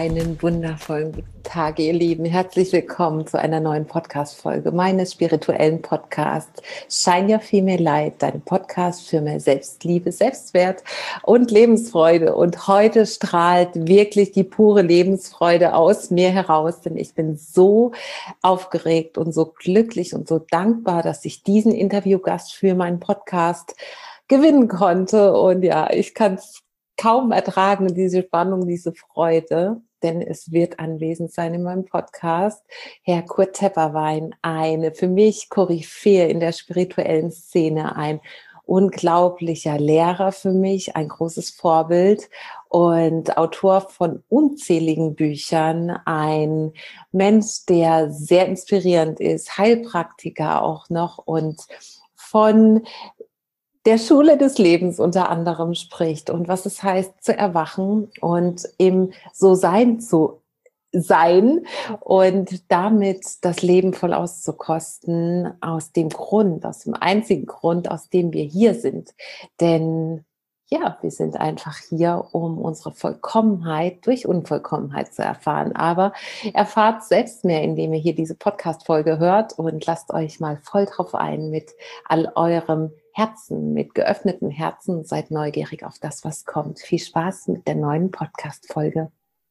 Einen wundervollen guten Tag, ihr Lieben. Herzlich willkommen zu einer neuen Podcast-Folge meines spirituellen Podcasts Shine Your Female Light, dein Podcast für mehr Selbstliebe, Selbstwert und Lebensfreude. Und heute strahlt wirklich die pure Lebensfreude aus mir heraus, denn ich bin so aufgeregt und so glücklich und so dankbar, dass ich diesen Interviewgast für meinen Podcast gewinnen konnte. Und ja, ich kann es kaum ertragen, diese Spannung, diese Freude, denn es wird anwesend sein in meinem Podcast Herr Kurt Tepperwein, eine für mich Koryphäe in der spirituellen Szene, ein unglaublicher Lehrer für mich, ein großes Vorbild und Autor von unzähligen Büchern, ein Mensch, der sehr inspirierend ist, Heilpraktiker auch noch und von der Schule des Lebens unter anderem spricht und was es heißt zu erwachen und im So-Sein zu sein und damit das Leben voll auszukosten, aus dem einzigen Grund, aus dem wir hier sind. Denn ja, wir sind einfach hier, um unsere Vollkommenheit durch Unvollkommenheit zu erfahren. Aber erfahrt selbst mehr, indem ihr hier diese Podcast-Folge hört und lasst euch mal voll drauf ein mit all eurem Herzen, mit geöffneten Herzen. Seid neugierig auf das, was kommt. Viel Spaß mit der neuen Podcast-Folge.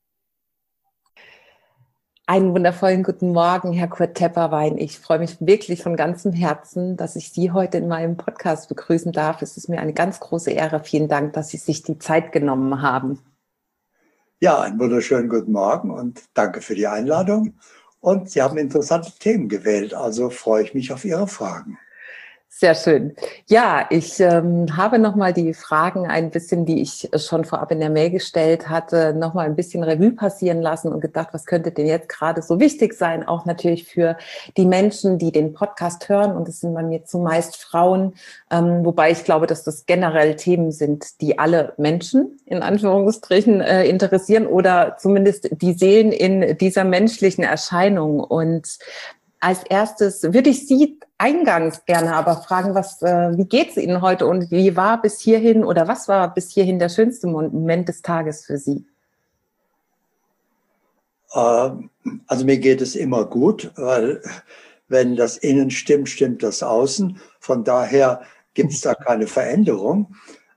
Einen wundervollen guten Morgen, Herr Kurt Tepperwein. Ich freue mich wirklich von ganzem Herzen, dass ich Sie heute in meinem Podcast begrüßen darf. Es ist mir eine ganz große Ehre. Vielen Dank, dass Sie sich die Zeit genommen haben. Ja, einen wunderschönen guten Morgen und danke für die Einladung. Und Sie haben interessante Themen gewählt, also freue ich mich auf Ihre Fragen. Sehr schön. Ja, ich habe nochmal die Fragen ein bisschen, die ich schon vorab in der Mail gestellt hatte, nochmal ein bisschen Revue passieren lassen und gedacht, was könnte denn jetzt gerade so wichtig sein? Auch natürlich für die Menschen, die den Podcast hören. Und es sind bei mir zumeist Frauen, wobei ich glaube, dass das generell Themen sind, die alle Menschen in Anführungsstrichen interessieren oder zumindest die Seelen in dieser menschlichen Erscheinung. Und als erstes würde ich Sie eingangs gerne aber fragen, wie geht es Ihnen heute und wie war bis hierhin oder was war bis hierhin der schönste Moment des Tages für Sie? Also mir geht es immer gut, weil wenn das Innen stimmt, stimmt das Außen. Von daher gibt es da keine Veränderung.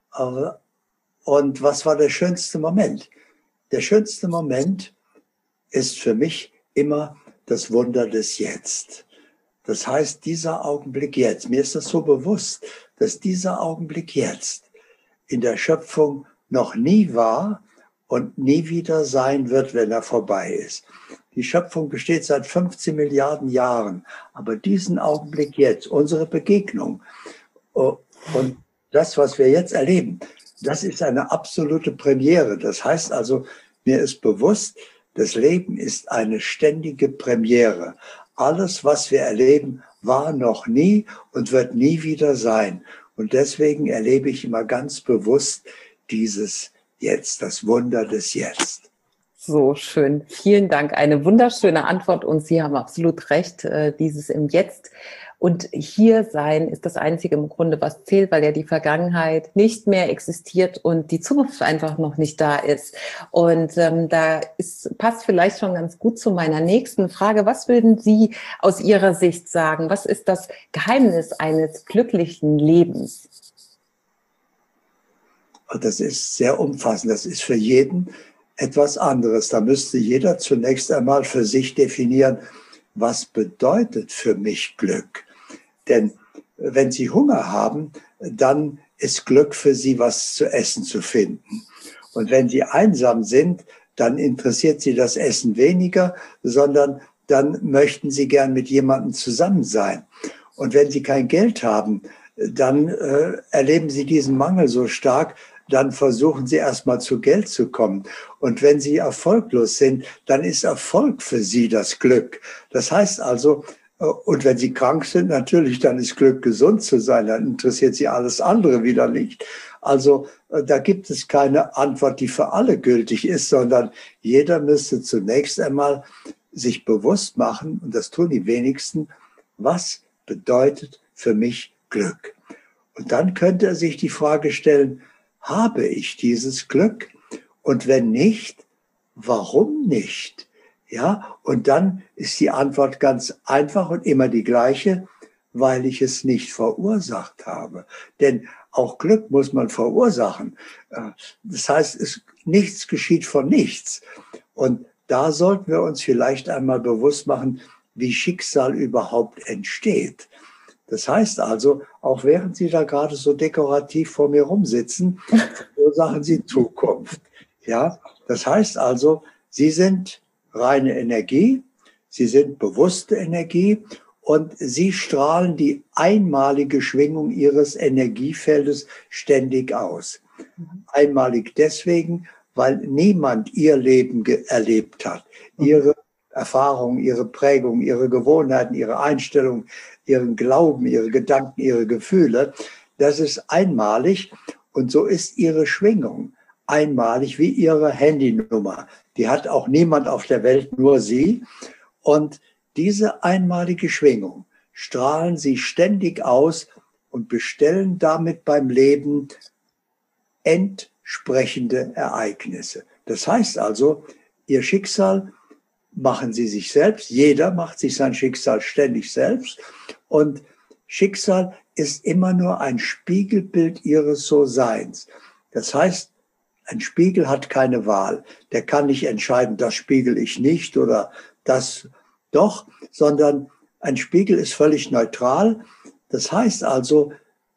Und was war der schönste Moment? Der schönste Moment ist für mich immer das Wunder des Jetzt. Das heißt, dieser Augenblick jetzt, mir ist das so bewusst, dass dieser Augenblick jetzt in der Schöpfung noch nie war und nie wieder sein wird, wenn er vorbei ist. Die Schöpfung besteht seit 15 Milliarden Jahren, aber diesen Augenblick jetzt, unsere Begegnung und das, was wir jetzt erleben, das ist eine absolute Premiere. Das heißt also, mir ist bewusst, das Leben ist eine ständige Premiere. Alles, was wir erleben, war noch nie und wird nie wieder sein. Und deswegen erlebe ich immer ganz bewusst dieses Jetzt, das Wunder des Jetzt. So schön. Vielen Dank. Eine wunderschöne Antwort und Sie haben absolut recht. Dieses im Jetzt und hier sein ist das Einzige im Grunde, was zählt, weil ja die Vergangenheit nicht mehr existiert und die Zukunft einfach noch nicht da ist. Und passt vielleicht schon ganz gut zu meiner nächsten Frage. Was würden Sie aus Ihrer Sicht sagen? Was ist das Geheimnis eines glücklichen Lebens? Das ist sehr umfassend. Das ist für jeden etwas anderes. Da müsste jeder zunächst einmal für sich definieren, was bedeutet für mich Glück? Denn wenn Sie Hunger haben, dann ist Glück für Sie, was zu essen zu finden. Und wenn Sie einsam sind, dann interessiert Sie das Essen weniger, sondern dann möchten Sie gern mit jemandem zusammen sein. Und wenn Sie kein Geld haben, dann erleben Sie diesen Mangel so stark, dann versuchen Sie erstmal zu Geld zu kommen. Und wenn Sie erfolglos sind, dann ist Erfolg für Sie das Glück. Das heißt also, und wenn Sie krank sind, natürlich, dann ist Glück, gesund zu sein. Dann interessiert Sie alles andere wieder nicht. Also da gibt es keine Antwort, die für alle gültig ist, sondern jeder müsste zunächst einmal sich bewusst machen, und das tun die wenigsten, was bedeutet für mich Glück? Und dann könnte er sich die Frage stellen, habe ich dieses Glück? Und wenn nicht, warum nicht? Ja, und dann ist die Antwort ganz einfach und immer die gleiche, weil ich es nicht verursacht habe. Denn auch Glück muss man verursachen. Das heißt, nichts geschieht von nichts. Und da sollten wir uns vielleicht einmal bewusst machen, wie Schicksal überhaupt entsteht. Das heißt also, auch während Sie da gerade so dekorativ vor mir rumsitzen, verursachen Sie Zukunft. Ja, das heißt also, Sie sind reine Energie, Sie sind bewusste Energie und Sie strahlen die einmalige Schwingung Ihres Energiefeldes ständig aus. Einmalig deswegen, weil niemand Ihr Leben erlebt hat. Ihre Erfahrungen, Ihre Prägung, Ihre Gewohnheiten, Ihre Einstellung, Ihren Glauben, Ihre Gedanken, Ihre Gefühle, das ist einmalig und so ist Ihre Schwingung einmalig wie Ihre Handynummer. Die hat auch niemand auf der Welt, nur Sie. Und diese einmalige Schwingung strahlen Sie ständig aus und bestellen damit beim Leben entsprechende Ereignisse. Das heißt also, Ihr Schicksal machen Sie sich selbst. Jeder macht sich sein Schicksal ständig selbst. Und Schicksal ist immer nur ein Spiegelbild Ihres So-Seins. Das heißt, ein Spiegel hat keine Wahl. Der kann nicht entscheiden, das spiegel ich nicht oder das doch, sondern ein Spiegel ist völlig neutral. Das heißt also,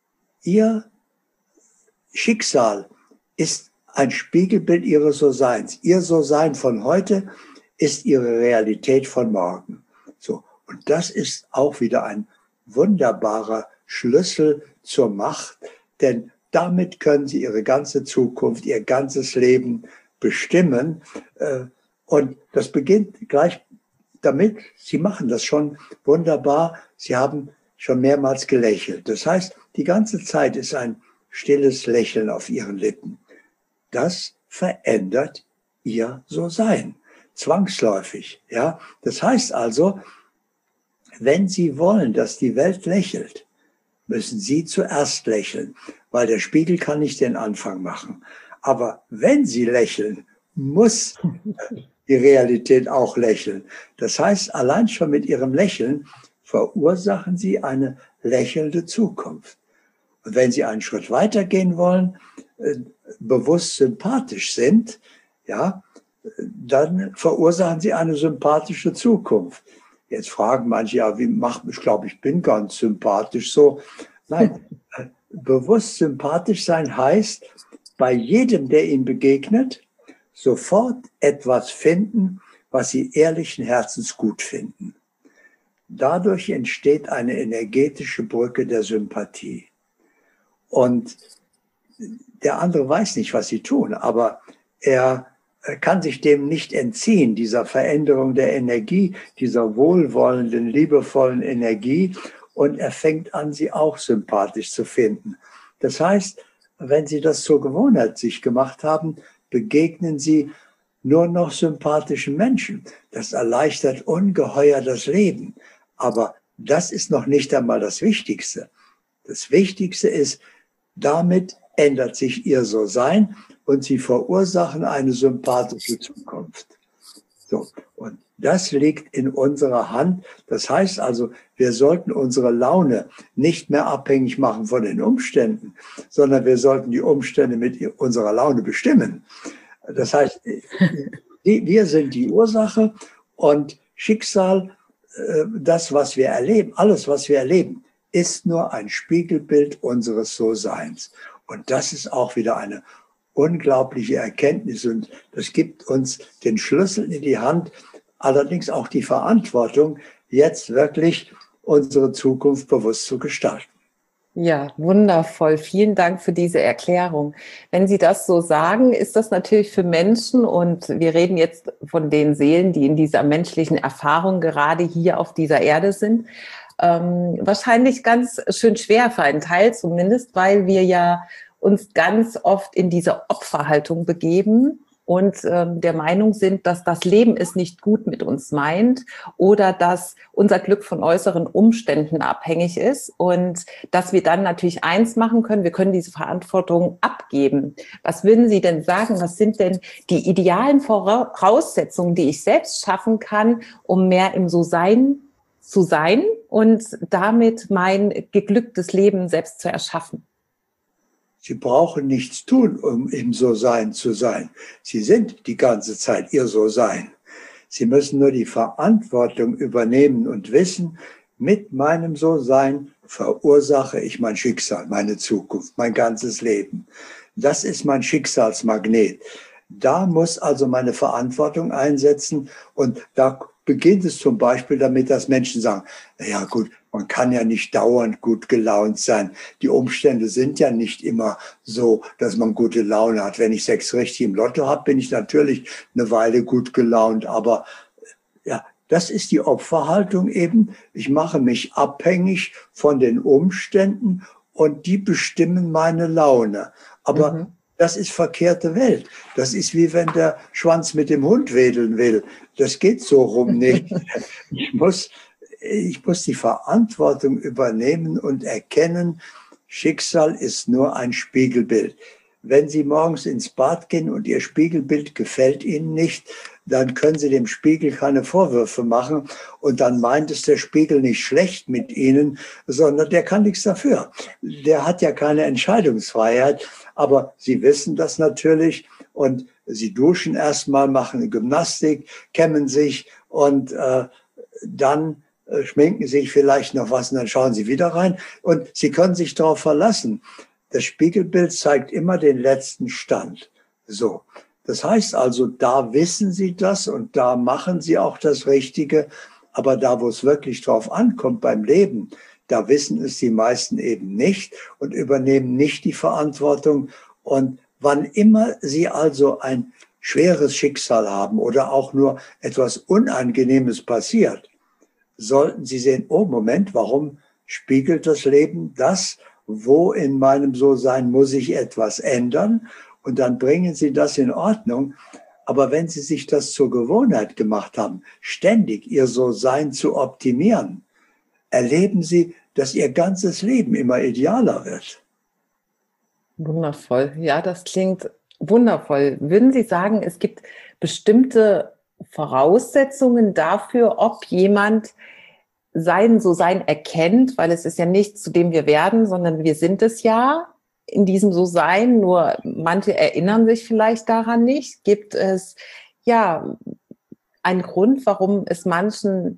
Ihr Schicksal ist ein Spiegelbild Ihres So-Seins. Ihr So-Sein von heute ist Ihre Realität von morgen. So. Und das ist auch wieder ein wunderbarer Schlüssel zur Macht, denn damit können Sie Ihre ganze Zukunft, Ihr ganzes Leben bestimmen. Und das beginnt gleich damit, Sie machen das schon wunderbar. Sie haben schon mehrmals gelächelt. Das heißt, die ganze Zeit ist ein stilles Lächeln auf Ihren Lippen. Das verändert Ihr So-Sein. Zwangsläufig. Ja? Das heißt also, wenn Sie wollen, dass die Welt lächelt, müssen Sie zuerst lächeln, weil der Spiegel kann nicht den Anfang machen. Aber wenn Sie lächeln, muss die Realität auch lächeln. Das heißt, allein schon mit Ihrem Lächeln verursachen Sie eine lächelnde Zukunft. Und wenn Sie einen Schritt weiter gehen wollen, bewusst sympathisch sind, ja, dann verursachen Sie eine sympathische Zukunft. Jetzt fragen manche, ja, wie macht ich glaube, ich bin ganz sympathisch so. Nein, bewusst sympathisch sein heißt, bei jedem, der Ihnen begegnet, sofort etwas finden, was Sie ehrlichen Herzens gut finden. Dadurch entsteht eine energetische Brücke der Sympathie. Und der andere weiß nicht, was Sie tun, aber er kann sich dem nicht entziehen, dieser Veränderung der Energie, dieser wohlwollenden, liebevollen Energie. Und er fängt an, sie auch sympathisch zu finden. Das heißt, wenn Sie das zur Gewohnheit sich gemacht haben, begegnen Sie nur noch sympathischen Menschen. Das erleichtert ungeheuer das Leben. Aber das ist noch nicht einmal das Wichtigste. Das Wichtigste ist, damit ändert sich Ihr So-Sein und Sie verursachen eine sympathische Zukunft. So. Und das liegt in unserer Hand. Das heißt also, wir sollten unsere Laune nicht mehr abhängig machen von den Umständen, sondern wir sollten die Umstände mit unserer Laune bestimmen. Das heißt, wir sind die Ursache und Schicksal, das, was wir erleben, alles, was wir erleben, ist nur ein Spiegelbild unseres So-Seins. Und das ist auch wieder eine unglaubliche Erkenntnis und das gibt uns den Schlüssel in die Hand, allerdings auch die Verantwortung, jetzt wirklich unsere Zukunft bewusst zu gestalten. Ja, wundervoll. Vielen Dank für diese Erklärung. Wenn Sie das so sagen, ist das natürlich für Menschen, und wir reden jetzt von den Seelen, die in dieser menschlichen Erfahrung gerade hier auf dieser Erde sind, wahrscheinlich ganz schön schwer für einen Teil zumindest, weil wir ja uns ganz oft in diese Opferhaltung begeben und der Meinung sind, dass das Leben es nicht gut mit uns meint oder dass unser Glück von äußeren Umständen abhängig ist und dass wir dann natürlich eins machen können, wir können diese Verantwortung abgeben. Was würden Sie denn sagen, was sind denn die idealen Voraussetzungen, die ich selbst schaffen kann, um mehr im So-Sein zu sein und damit mein geglücktes Leben selbst zu erschaffen? Sie brauchen nichts tun, um im So-Sein zu sein. Sie sind die ganze Zeit Ihr So-Sein. Sie müssen nur die Verantwortung übernehmen und wissen, mit meinem So-Sein verursache ich mein Schicksal, meine Zukunft, mein ganzes Leben. Das ist mein Schicksalsmagnet. Da muss also meine Verantwortung einsetzen und da beginnt es zum Beispiel damit, dass Menschen sagen, ja gut, man kann ja nicht dauernd gut gelaunt sein. Die Umstände sind ja nicht immer so, dass man gute Laune hat. Wenn ich 6 richtig im Lotto habe, bin ich natürlich eine Weile gut gelaunt. Aber ja, das ist die Opferhaltung eben. Ich mache mich abhängig von den Umständen und die bestimmen meine Laune. Aber das ist verkehrte Welt. Das ist wie wenn der Schwanz mit dem Hund wedeln will. Das geht so rum nicht. Ich muss die Verantwortung übernehmen und erkennen, Schicksal ist nur ein Spiegelbild. Wenn Sie morgens ins Bad gehen und Ihr Spiegelbild gefällt Ihnen nicht, dann können Sie dem Spiegel keine Vorwürfe machen und dann meint es der Spiegel nicht schlecht mit Ihnen, sondern der kann nichts dafür. Der hat ja keine Entscheidungsfreiheit, aber Sie wissen das natürlich und Sie duschen erstmal, machen Gymnastik, kämmen sich und dann schminken sich vielleicht noch was und dann schauen Sie wieder rein und Sie können sich darauf verlassen. Das Spiegelbild zeigt immer den letzten Stand. So. Das heißt also, da wissen Sie das und da machen Sie auch das Richtige. Aber da, wo es wirklich drauf ankommt beim Leben, da wissen es die meisten eben nicht und übernehmen nicht die Verantwortung. Und wann immer Sie also ein schweres Schicksal haben oder auch nur etwas Unangenehmes passiert, sollten Sie sehen, oh Moment, warum spiegelt das Leben das? Wo in meinem So-Sein muss ich etwas ändern? Und dann bringen Sie das in Ordnung. Aber wenn Sie sich das zur Gewohnheit gemacht haben, ständig Ihr So-Sein zu optimieren, erleben Sie, dass Ihr ganzes Leben immer idealer wird. Wundervoll. Ja, das klingt wundervoll. Würden Sie sagen, es gibt bestimmte Voraussetzungen dafür, ob jemand sein So-Sein erkennt, weil es ist ja nichts, zu dem wir werden, sondern wir sind es ja in diesem So-Sein, nur manche erinnern sich vielleicht daran nicht. Gibt es ja einen Grund, warum es manchen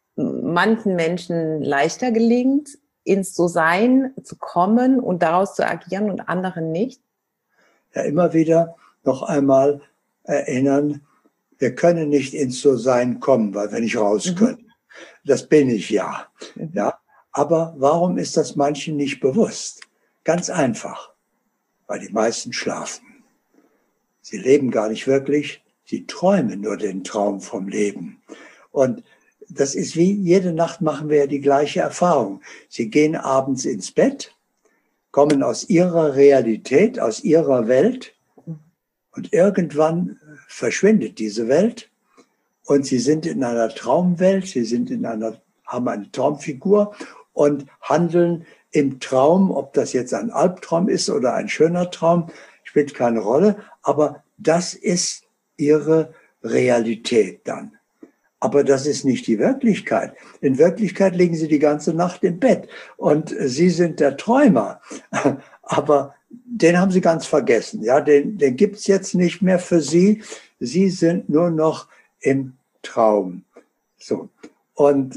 Menschen leichter gelingt, ins So-Sein zu kommen und daraus zu agieren und anderen nicht? Ja, immer wieder noch einmal erinnern, wir können nicht ins So-Sein kommen, weil wir nicht raus können. Das bin ich ja. Ja. Aber warum ist das manchen nicht bewusst? Ganz einfach, weil die meisten schlafen. Sie leben gar nicht wirklich, sie träumen nur den Traum vom Leben. Und das ist wie, jede Nacht machen wir ja die gleiche Erfahrung. Sie gehen abends ins Bett, kommen aus ihrer Realität, aus ihrer Welt und irgendwann verschwindet diese Welt und sie sind in einer Traumwelt, haben eine Traumfigur und handeln im Traum, ob das jetzt ein Albtraum ist oder ein schöner Traum, spielt keine Rolle, aber das ist ihre Realität dann. Aber das ist nicht die Wirklichkeit. In Wirklichkeit liegen sie die ganze Nacht im Bett und sie sind der Träumer. Aber den haben sie ganz vergessen. Ja, den gibt's jetzt nicht mehr für sie. Sie sind nur noch im Traum. So. Und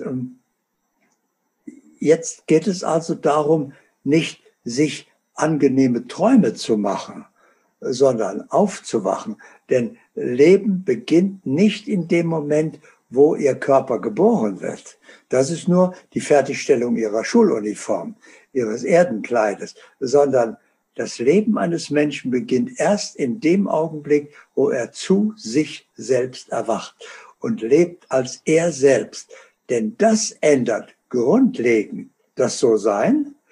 jetzt geht es also darum, nicht sich angenehme Träume zu machen, sondern aufzuwachen. Denn Leben beginnt nicht in dem Moment, wo ihr Körper geboren wird. Das ist nur die Fertigstellung ihrer Schuluniform, ihres Erdenkleides, sondern das Leben eines Menschen beginnt erst in dem Augenblick, wo er zu sich selbst erwacht und lebt als er selbst. Denn das ändert grundlegend das So-Sein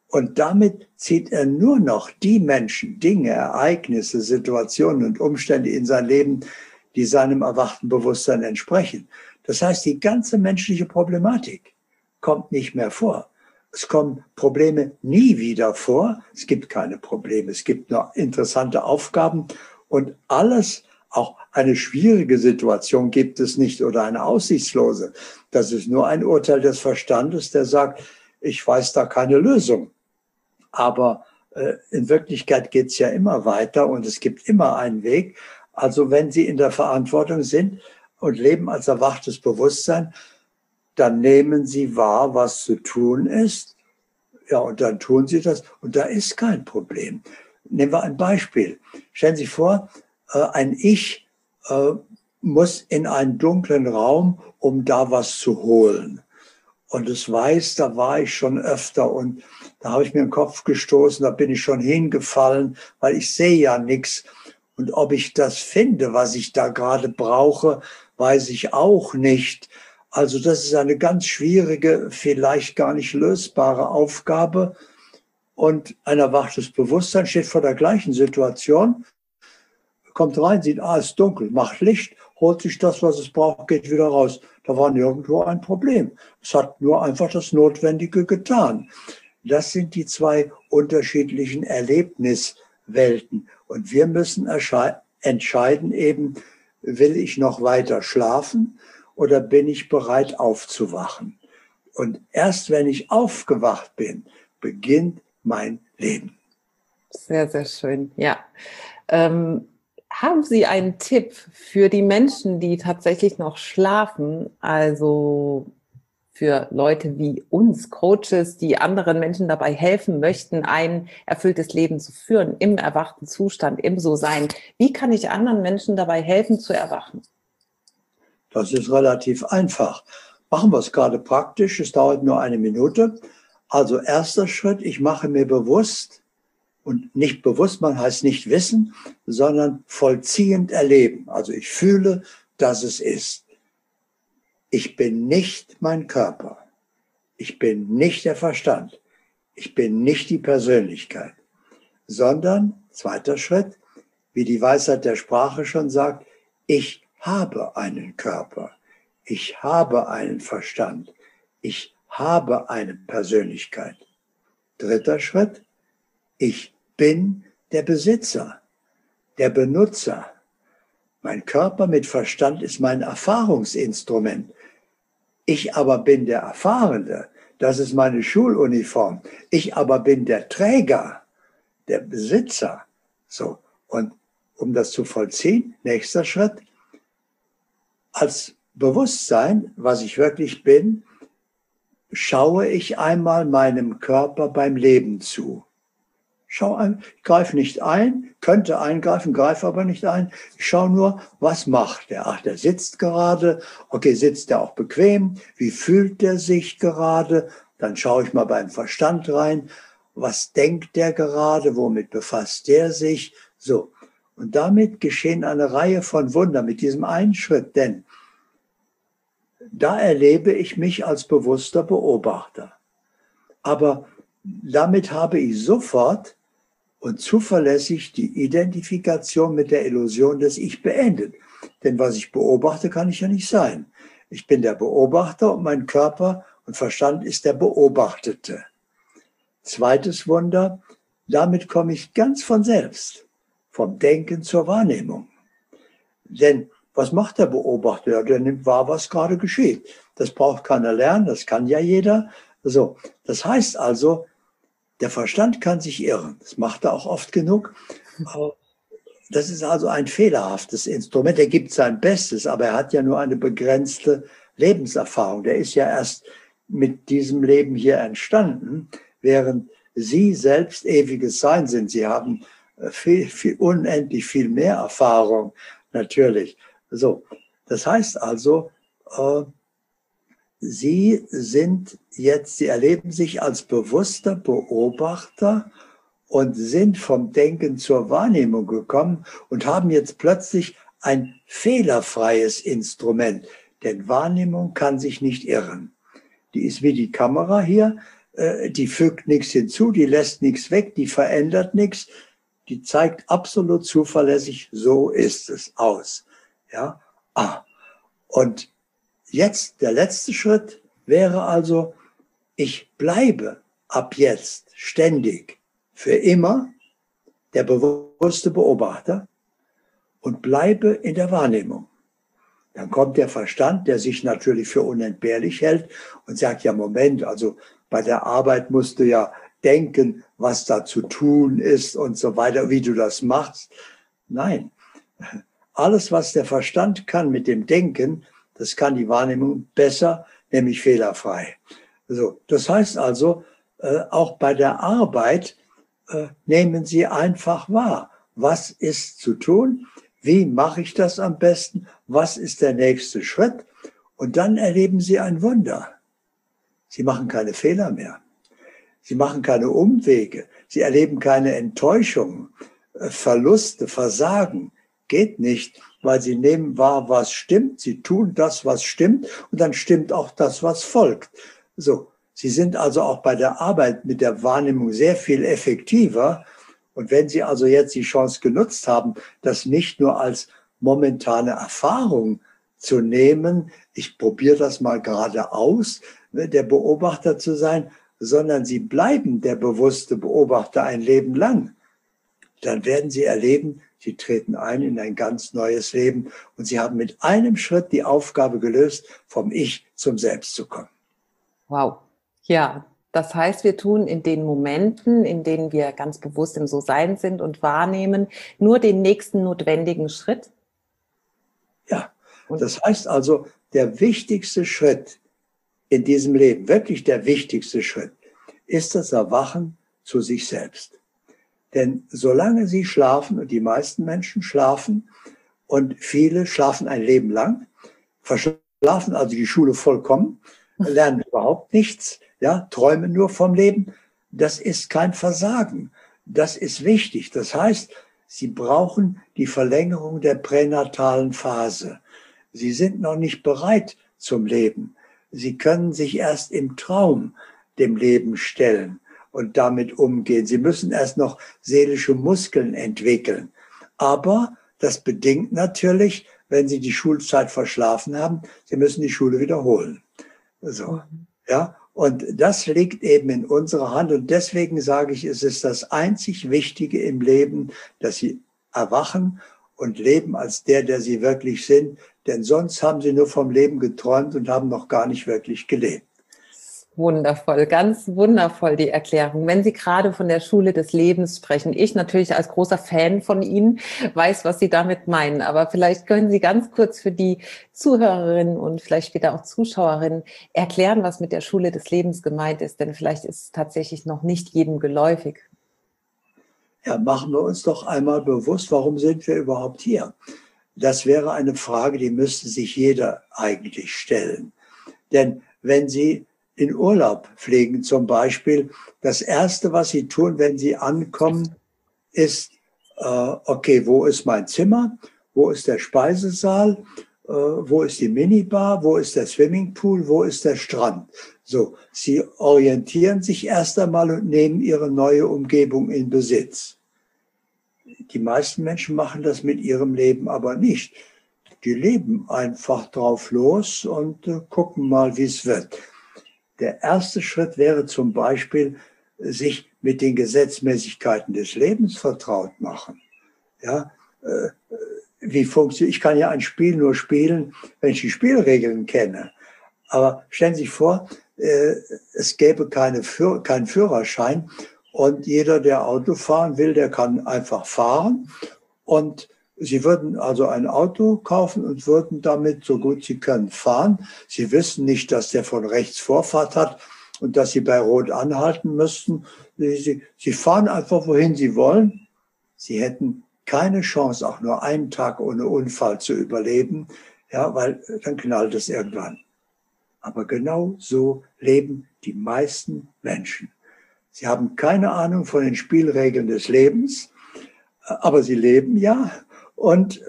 Und damit zieht er nur noch die Menschen, Dinge, Ereignisse, Situationen und Umstände in sein Leben, die seinem erwachten Bewusstsein entsprechen. Das heißt, die ganze menschliche Problematik kommt nicht mehr vor. Es kommen Probleme nie wieder vor. Es gibt keine Probleme. Es gibt nur interessante Aufgaben und alles, auch eine schwierige Situation gibt es nicht oder eine aussichtslose. Das ist nur ein Urteil des Verstandes, der sagt, ich weiß da keine Lösung. Aber in Wirklichkeit geht es ja immer weiter und es gibt immer einen Weg. Also wenn Sie in der Verantwortung sind und leben als erwachtes Bewusstsein, dann nehmen Sie wahr, was zu tun ist. Ja, und dann tun Sie das und da ist kein Problem. Nehmen wir ein Beispiel. Stellen Sie sich vor, ein Ich muss in einen dunklen Raum, um da was zu holen. Und es weiß, da war ich schon öfter und da habe ich mir den Kopf gestoßen, da bin ich schon hingefallen, weil ich sehe ja nichts. Und ob ich das finde, was ich da gerade brauche, weiß ich auch nicht. Also das ist eine ganz schwierige, vielleicht gar nicht lösbare Aufgabe. Und ein erwachtes Bewusstsein steht vor der gleichen Situation, kommt rein, sieht, es ist dunkel, macht Licht, holt sich das, was es braucht, geht wieder raus. Da war nirgendwo ein Problem. Es hat nur einfach das Notwendige getan. Das sind die zwei unterschiedlichen Erlebniswelten. Und wir müssen entscheiden eben, will ich noch weiter schlafen oder bin ich bereit aufzuwachen? Und erst wenn ich aufgewacht bin, beginnt mein Leben. Sehr, sehr schön, ja. Haben Sie einen Tipp für die Menschen, die tatsächlich noch schlafen, also für Leute wie uns, Coaches, die anderen Menschen dabei helfen möchten, ein erfülltes Leben zu führen, im erwachten Zustand, im So-Sein? Wie kann ich anderen Menschen dabei helfen, zu erwachen? Das ist relativ einfach. Machen wir es gerade praktisch, es dauert nur 1 Minute. Also erster Schritt, ich mache mir bewusst, und nicht bewusst, man heißt nicht wissen, sondern vollziehend erleben. Also ich fühle, dass es ist. Ich bin nicht mein Körper. Ich bin nicht der Verstand. Ich bin nicht die Persönlichkeit. Sondern, zweiter Schritt, wie die Weisheit der Sprache schon sagt, ich habe einen Körper. Ich habe einen Verstand. Ich habe eine Persönlichkeit. Dritter Schritt, ich bin der Besitzer, der Benutzer. Mein Körper mit Verstand ist mein Erfahrungsinstrument. Ich aber bin der Erfahrene. Das ist meine Schuluniform. Ich aber bin der Träger, der Besitzer. So. Und um das zu vollziehen, nächster Schritt, als Bewusstsein, was ich wirklich bin, schaue ich einmal meinem Körper beim Leben zu. Ich greife nicht ein, könnte eingreifen, greife aber nicht ein. Ich schaue nur, was macht der? Ach, der sitzt gerade. Okay, sitzt der auch bequem? Wie fühlt der sich gerade? Dann schaue ich mal beim Verstand rein. Was denkt der gerade? Womit befasst der sich? So. Und damit geschehen eine Reihe von Wundern mit diesem einen Schritt, denn da erlebe ich mich als bewusster Beobachter. Aber damit habe ich sofort und zuverlässig die Identifikation mit der Illusion des Ich beendet. Denn was ich beobachte, kann ich ja nicht sein. Ich bin der Beobachter und mein Körper und Verstand ist der Beobachtete. Zweites Wunder, damit komme ich ganz von selbst, vom Denken zur Wahrnehmung. Denn was macht der Beobachter? Ja, der nimmt wahr, was gerade geschieht. Das braucht keiner lernen, das kann ja jeder. So, das heißt also, der Verstand kann sich irren. Das macht er auch oft genug. Das ist also ein fehlerhaftes Instrument. Er gibt sein Bestes, aber er hat ja nur eine begrenzte Lebenserfahrung. Der ist ja erst mit diesem Leben hier entstanden, während Sie selbst ewiges Sein sind. Sie haben unendlich viel mehr Erfahrung, natürlich. So, das heißt also, Sie erleben sich als bewusster Beobachter und sind vom Denken zur Wahrnehmung gekommen und haben jetzt plötzlich ein fehlerfreies Instrument. Denn Wahrnehmung kann sich nicht irren. Die ist wie die Kamera hier. die fügt nichts hinzu, die lässt nichts weg, die verändert nichts, die zeigt absolut zuverlässig, so ist es aus. Ja, und jetzt der letzte Schritt wäre also, ich bleibe ab jetzt ständig für immer der bewusste Beobachter und bleibe in der Wahrnehmung. Dann kommt der Verstand, der sich natürlich für unentbehrlich hält und sagt, ja Moment, also bei der Arbeit musst du ja denken, was da zu tun ist und so weiter, wie du das machst. Nein, alles, was der Verstand kann mit dem Denken, das kann die Wahrnehmung besser, nämlich fehlerfrei. So, das heißt also, auch bei der Arbeit nehmen Sie einfach wahr, was ist zu tun, wie mache ich das am besten, was ist der nächste Schritt, und dann erleben Sie ein Wunder. Sie machen keine Fehler mehr. Sie machen keine Umwege. Sie erleben keine Enttäuschungen, Verluste, Versagen. Geht nicht, weil Sie nehmen wahr, was stimmt. Sie tun das, was stimmt, und dann stimmt auch das, was folgt. So, Sie sind also auch bei der Arbeit mit der Wahrnehmung sehr viel effektiver. Und wenn Sie also jetzt die Chance genutzt haben, das nicht nur als momentane Erfahrung zu nehmen, ich probiere das mal gerade aus, der Beobachter zu sein, sondern Sie bleiben der bewusste Beobachter ein Leben lang, dann werden Sie erleben, Sie treten ein in ein ganz neues Leben und Sie haben mit einem Schritt die Aufgabe gelöst, vom Ich zum Selbst zu kommen. Wow. Ja, das heißt, wir tun in den Momenten, in denen wir ganz bewusst im So-Sein sind und wahrnehmen, nur den nächsten notwendigen Schritt. Ja, das heißt also, der wichtigste Schritt in diesem Leben, wirklich der wichtigste Schritt, ist das Erwachen zu sich selbst. Denn solange Sie schlafen, und die meisten Menschen schlafen, und viele schlafen ein Leben lang, verschlafen also die Schule vollkommen, lernen überhaupt nichts, ja, träumen nur vom Leben, das ist kein Versagen. Das ist wichtig. Das heißt, Sie brauchen die Verlängerung der pränatalen Phase. Sie sind noch nicht bereit zum Leben. Sie können sich erst im Traum dem Leben stellen und damit umgehen. Sie müssen erst noch seelische Muskeln entwickeln. Aber das bedingt natürlich, wenn Sie die Schulzeit verschlafen haben, Sie müssen die Schule wiederholen. So, ja. Und das liegt eben in unserer Hand. Und deswegen sage ich, es ist das einzig Wichtige im Leben, dass Sie erwachen und leben als der Sie wirklich sind. Denn sonst haben Sie nur vom Leben geträumt und haben noch gar nicht wirklich gelebt. Wundervoll, ganz wundervoll die Erklärung. Wenn Sie gerade von der Schule des Lebens sprechen, ich natürlich als großer Fan von Ihnen weiß, was Sie damit meinen. Aber vielleicht können Sie ganz kurz für die Zuhörerinnen und vielleicht später auch Zuschauerinnen erklären, was mit der Schule des Lebens gemeint ist. Denn vielleicht ist es tatsächlich noch nicht jedem geläufig. Ja, machen wir uns doch einmal bewusst, warum sind wir überhaupt hier? Das wäre eine Frage, die müsste sich jeder eigentlich stellen. Denn wenn Sie in Urlaub fliegen zum Beispiel, das Erste, was Sie tun, wenn Sie ankommen, ist, okay, wo ist mein Zimmer? Wo ist der Speisesaal? Wo ist die Minibar? Wo ist der Swimmingpool? Wo ist der Strand? So, Sie orientieren sich erst einmal und nehmen Ihre neue Umgebung in Besitz. Die meisten Menschen machen das mit ihrem Leben aber nicht. Die leben einfach drauf los und gucken mal, wie es wird. Der erste Schritt wäre zum Beispiel, sich mit den Gesetzmäßigkeiten des Lebens vertraut machen. Ja, wie funktioniert? Ich kann ja ein Spiel nur spielen, wenn ich die Spielregeln kenne. Aber stellen Sie sich vor, es gäbe keinen Führerschein und jeder, der Auto fahren will, der kann einfach fahren. Und Sie würden also ein Auto kaufen und würden damit, so gut Sie können, fahren. Sie wissen nicht, dass der von rechts Vorfahrt hat und dass Sie bei Rot anhalten müssten. Sie fahren einfach, wohin Sie wollen. Sie hätten keine Chance, auch nur einen Tag ohne Unfall zu überleben, ja, weil dann knallt es irgendwann. Aber genau so leben die meisten Menschen. Sie haben keine Ahnung von den Spielregeln des Lebens, aber sie leben ja. Und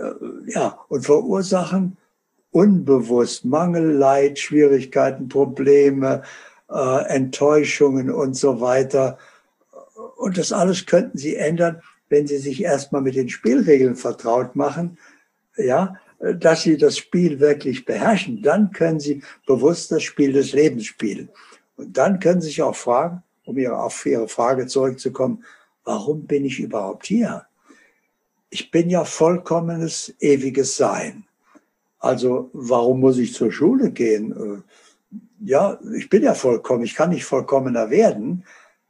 verursachen unbewusst Mangel, Leid, Schwierigkeiten, Probleme, Enttäuschungen und so weiter. Und das alles könnten Sie ändern, wenn Sie sich erstmal mit den Spielregeln vertraut machen, ja, dass Sie das Spiel wirklich beherrschen. Dann können Sie bewusst das Spiel des Lebens spielen. Und dann können Sie sich auch fragen, auf Ihre Frage zurückzukommen, warum bin ich überhaupt hier? Ich bin ja vollkommenes, ewiges Sein. Also warum muss ich zur Schule gehen? Ja, ich bin ja vollkommen, ich kann nicht vollkommener werden,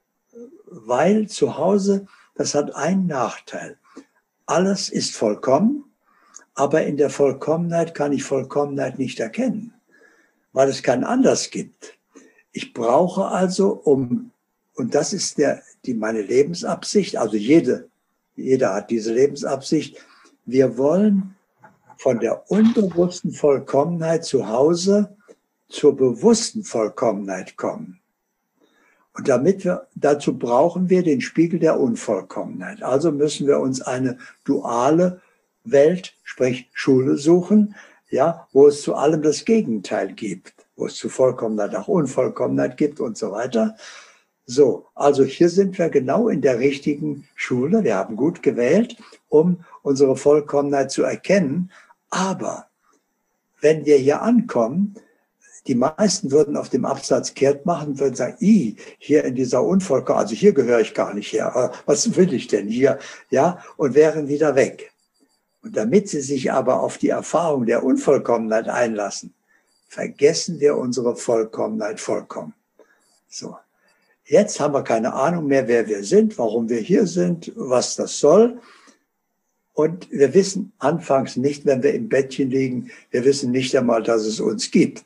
weil zu Hause, das hat einen Nachteil. Alles ist vollkommen, aber in der Vollkommenheit kann ich Vollkommenheit nicht erkennen, weil es kein Anders gibt. Ich brauche also, und das ist meine Lebensabsicht, also jeder hat diese Lebensabsicht, wir wollen von der unbewussten Vollkommenheit zu Hause zur bewussten Vollkommenheit kommen. Und dazu brauchen wir den Spiegel der Unvollkommenheit. Also müssen wir uns eine duale Welt, sprich Schule suchen, ja, wo es zu allem das Gegenteil gibt, wo es zu Vollkommenheit auch Unvollkommenheit gibt und so weiter. So, also hier sind wir genau in der richtigen Schule. Wir haben gut gewählt, um unsere Vollkommenheit zu erkennen. Aber wenn wir hier ankommen, die meisten würden auf dem Absatz kehrt machen, würden sagen, hier in dieser Unvollkommenheit, also hier gehöre ich gar nicht her. Was will ich denn hier? Ja, und wären wieder weg. Und damit sie sich aber auf die Erfahrung der Unvollkommenheit einlassen, vergessen wir unsere Vollkommenheit vollkommen. So. Jetzt haben wir keine Ahnung mehr, wer wir sind, warum wir hier sind, was das soll. Und wir wissen anfangs nicht, wenn wir im Bettchen liegen, wir wissen nicht einmal, dass es uns gibt.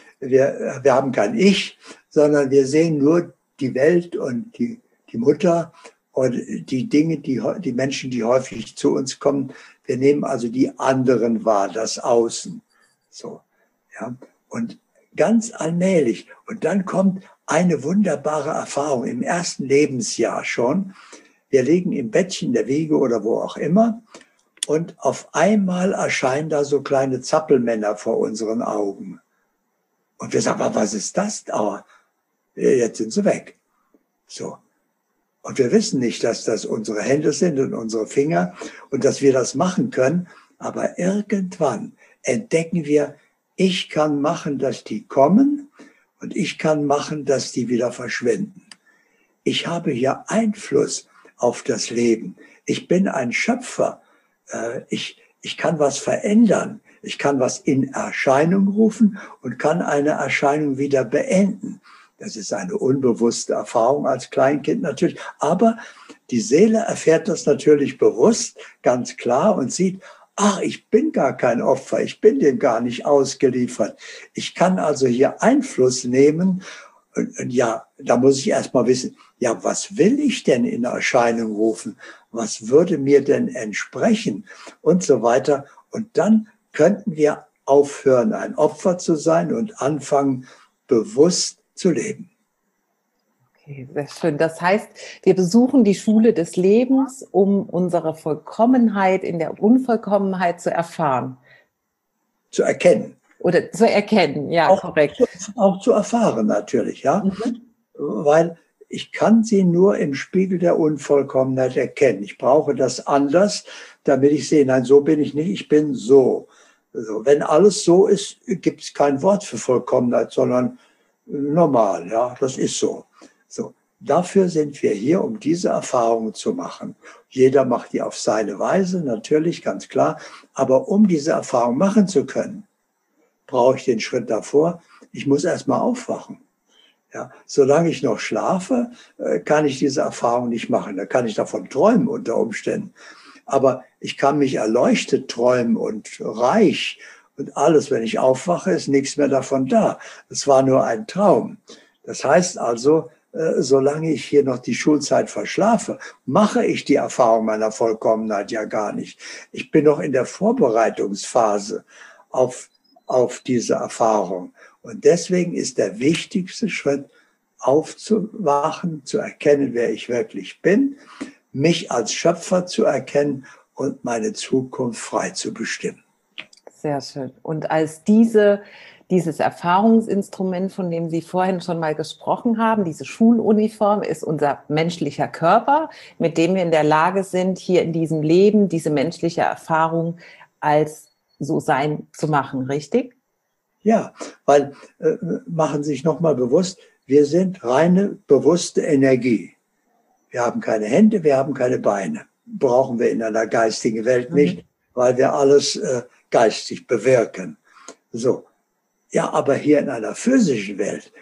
Wir haben kein Ich, sondern wir sehen nur die Welt und die Mutter und die Dinge, die Menschen, die häufig zu uns kommen. Wir nehmen also die anderen wahr, das Außen. So, ja. Und ganz allmählich. Und dann kommt eine wunderbare Erfahrung im ersten Lebensjahr schon. Wir liegen im Bettchen, in der Wiege oder wo auch immer. Und auf einmal erscheinen da so kleine Zappelmänner vor unseren Augen. Und wir sagen, aber was ist das? Aber jetzt sind sie weg. So. Und wir wissen nicht, dass das unsere Hände sind und unsere Finger und dass wir das machen können. Aber irgendwann entdecken wir, ich kann machen, dass die kommen und ich kann machen, dass die wieder verschwinden. Ich habe hier Einfluss auf das Leben. Ich bin ein Schöpfer. Ich kann was verändern. Ich kann was in Erscheinung rufen und kann eine Erscheinung wieder beenden. Das ist eine unbewusste Erfahrung als Kleinkind natürlich. Aber die Seele erfährt das natürlich bewusst, ganz klar und sieht, ach, ich bin gar kein Opfer, ich bin dem gar nicht ausgeliefert. Ich kann also hier Einfluss nehmen. Und ja, da muss ich erst mal wissen, ja, was will ich denn in Erscheinung rufen? Was würde mir denn entsprechen? Und so weiter. Und dann könnten wir aufhören, ein Opfer zu sein und anfangen, bewusst zu leben. Okay, sehr schön. Das heißt, wir besuchen die Schule des Lebens, um unsere Vollkommenheit in der Unvollkommenheit zu erfahren. Zu erkennen. Oder zu erkennen, ja, korrekt. Auch zu erfahren natürlich, ja. Mhm. Weil ich kann sie nur im Spiegel der Unvollkommenheit erkennen. Ich brauche das anders, damit ich sehe, nein, so bin ich nicht, ich bin so. Also, wenn alles so ist, gibt es kein Wort für Vollkommenheit, sondern normal, ja, das ist so. So, dafür sind wir hier, um diese Erfahrungen zu machen. Jeder macht die auf seine Weise, natürlich, ganz klar. Aber um diese Erfahrung machen zu können, brauche ich den Schritt davor. Ich muss erstmal aufwachen. Ja, solange ich noch schlafe, kann ich diese Erfahrung nicht machen. Da kann ich davon träumen unter Umständen. Aber ich kann mich erleuchtet träumen und reich und alles. Wenn ich aufwache, ist nichts mehr davon da. Es war nur ein Traum. Das heißt also, solange ich hier noch die Schulzeit verschlafe, mache ich die Erfahrung meiner Vollkommenheit ja gar nicht. Ich bin noch in der Vorbereitungsphase auf diese Erfahrung. Und deswegen ist der wichtigste Schritt, aufzuwachen, zu erkennen, wer ich wirklich bin, mich als Schöpfer zu erkennen und meine Zukunft frei zu bestimmen. Sehr schön. Und als diese dieses Erfahrungsinstrument, von dem Sie vorhin schon mal gesprochen haben, diese Schuluniform, ist unser menschlicher Körper, mit dem wir in der Lage sind, hier in diesem Leben diese menschliche Erfahrung als so sein zu machen, richtig? Ja, weil machen Sie sich nochmal bewusst, wir sind reine bewusste Energie. Wir haben keine Hände, wir haben keine Beine. Brauchen wir in einer geistigen Welt nicht, weil wir alles geistig bewirken. So. Ja, aber hier in einer physischen Welt,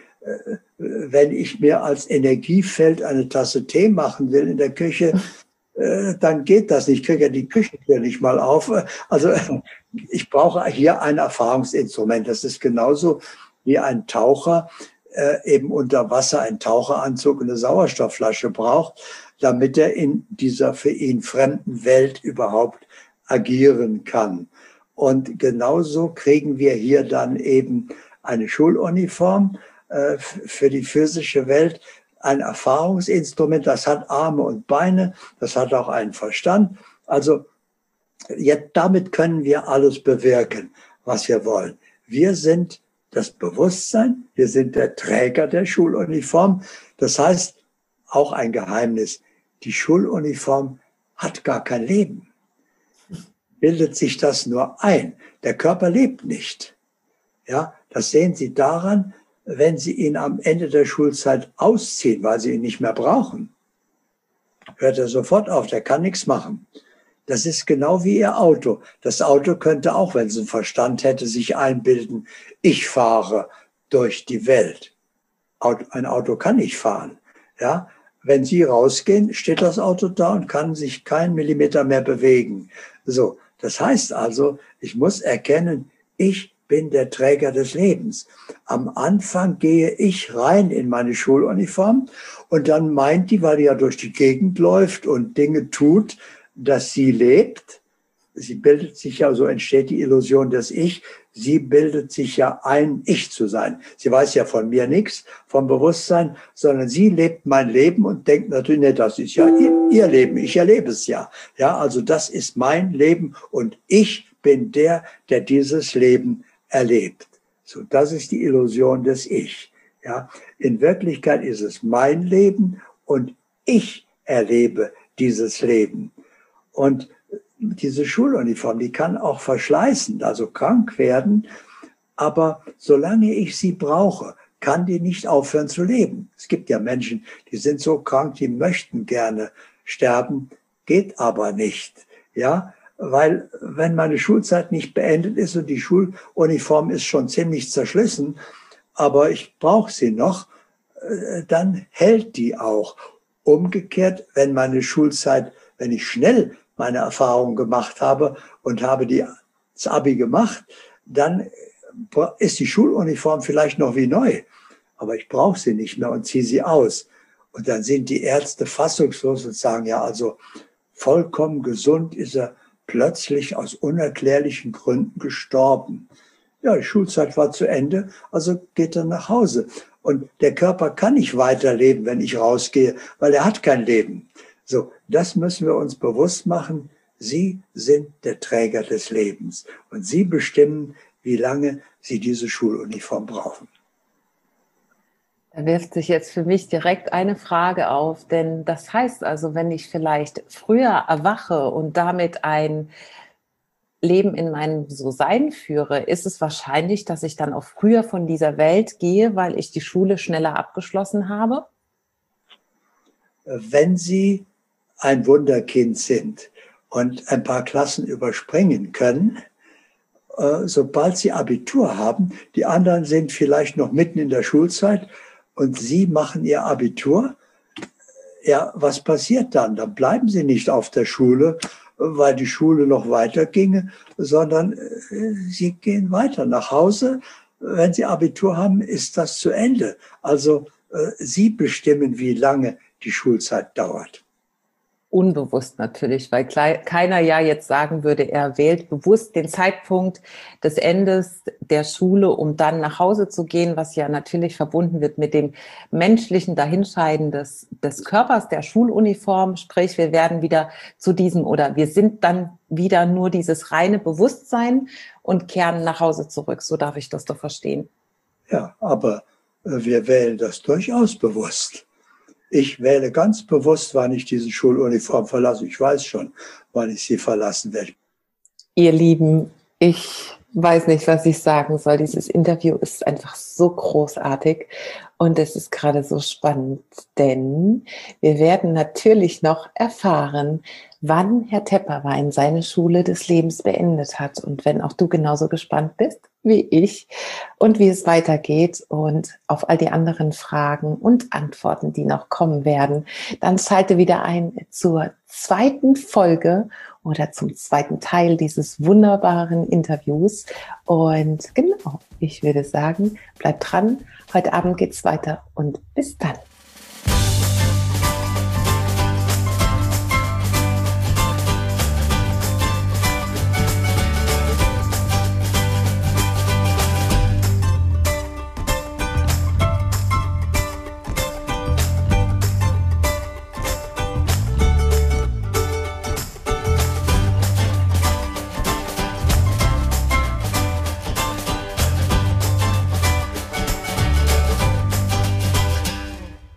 wenn ich mir als Energiefeld eine Tasse Tee machen will in der Küche, dann geht das nicht. Ich kriege ja die Küchentür nicht mal auf. Also ich brauche hier ein Erfahrungsinstrument. Das ist genauso wie ein Taucher eben unter Wasser einen Taucheranzug und eine Sauerstoffflasche braucht, damit er in dieser für ihn fremden Welt überhaupt agieren kann. Und genauso kriegen wir hier dann eben eine Schuluniform für die physische Welt, ein Erfahrungsinstrument, das hat Arme und Beine, das hat auch einen Verstand. Also jetzt, damit können wir alles bewirken, was wir wollen. Wir sind das Bewusstsein, wir sind der Träger der Schuluniform. Das heißt, auch ein Geheimnis, die Schuluniform hat gar kein Leben. Bildet sich das nur ein. Der Körper lebt nicht. Ja, das sehen Sie daran, wenn Sie ihn am Ende der Schulzeit ausziehen, weil Sie ihn nicht mehr brauchen. Hört er sofort auf, der kann nichts machen. Das ist genau wie Ihr Auto. Das Auto könnte auch, wenn es einen Verstand hätte, sich einbilden, ich fahre durch die Welt. Ein Auto kann nicht fahren. Ja, wenn Sie rausgehen, steht das Auto da und kann sich keinen Millimeter mehr bewegen. So, das heißt also, ich muss erkennen, ich bin der Träger des Lebens. Am Anfang gehe ich rein in meine Schuluniform und dann meint die, weil die ja durch die Gegend läuft und Dinge tut, dass sie lebt. Sie bildet sich ja, so entsteht die Illusion des Ich. Sie bildet sich ja ein, ich zu sein. Sie weiß ja von mir nichts, vom Bewusstsein, sondern sie lebt mein Leben und denkt natürlich, nee, das ist ja ihr Leben, ich erlebe es ja. Ja, also das ist mein Leben und ich bin der, der dieses Leben erlebt. So, das ist die Illusion des Ich. Ja, in Wirklichkeit ist es mein Leben und ich erlebe dieses Leben. Und diese Schuluniform, die kann auch verschleißen, also krank werden, aber solange ich sie brauche, kann die nicht aufhören zu leben. Es gibt ja Menschen, die sind so krank, die möchten gerne sterben, geht aber nicht. Ja, weil wenn meine Schulzeit nicht beendet ist und die Schuluniform ist schon ziemlich zerschlissen, aber ich brauche sie noch, dann hält die auch. Umgekehrt, wenn meine Schulzeit, wenn ich schnell meine Erfahrung gemacht habe und habe das Abi gemacht, dann ist die Schuluniform vielleicht noch wie neu, aber ich brauche sie nicht mehr und ziehe sie aus. Und dann sind die Ärzte fassungslos und sagen, ja, also vollkommen gesund ist er plötzlich aus unerklärlichen Gründen gestorben. Ja, die Schulzeit war zu Ende, also geht er nach Hause. Und der Körper kann nicht weiterleben, wenn ich rausgehe, weil er hat kein Leben. So, das müssen wir uns bewusst machen. Sie sind der Träger des Lebens und Sie bestimmen, wie lange Sie diese Schuluniform brauchen. Da wirft sich jetzt für mich direkt eine Frage auf, denn das heißt also, wenn ich vielleicht früher erwache und damit ein Leben in meinem So-Sein führe, ist es wahrscheinlich, dass ich dann auch früher von dieser Welt gehe, weil ich die Schule schneller abgeschlossen habe? Wenn Sie ein Wunderkind sind und ein paar Klassen überspringen können, sobald Sie Abitur haben, die anderen sind vielleicht noch mitten in der Schulzeit und Sie machen Ihr Abitur, ja, was passiert dann? Dann bleiben Sie nicht auf der Schule, weil die Schule noch weiter ginge, sondern Sie gehen weiter nach Hause. Wenn Sie Abitur haben, ist das zu Ende. Also Sie bestimmen, wie lange die Schulzeit dauert. unbewusst natürlich, weil keiner ja jetzt sagen würde, er wählt bewusst den Zeitpunkt des Endes der Schule, um dann nach Hause zu gehen, was ja natürlich verbunden wird mit dem menschlichen Dahinscheiden des Körpers, der Schuluniform. Sprich, wir werden wieder zu diesem oder wir sind dann wieder nur dieses reine Bewusstsein und kehren nach Hause zurück. So darf ich das doch verstehen. Ja, aber wir wählen das durchaus bewusst. Ich wähle ganz bewusst, wann ich diese Schuluniform verlasse. Ich weiß schon, wann ich sie verlassen werde. Ihr Lieben, ich weiß nicht, was ich sagen soll. Dieses Interview ist einfach so großartig und es ist gerade so spannend, denn wir werden natürlich noch erfahren, wann Herr Tepperwein seine Schule des Lebens beendet hat. Und wenn auch du genauso gespannt bist wie ich und wie es weitergeht und auf all die anderen Fragen und Antworten, die noch kommen werden, dann schalte wieder ein zur zweiten Folge oder zum zweiten Teil dieses wunderbaren Interviews. Und genau, ich würde sagen, bleibt dran. Heute Abend geht's weiter und bis dann.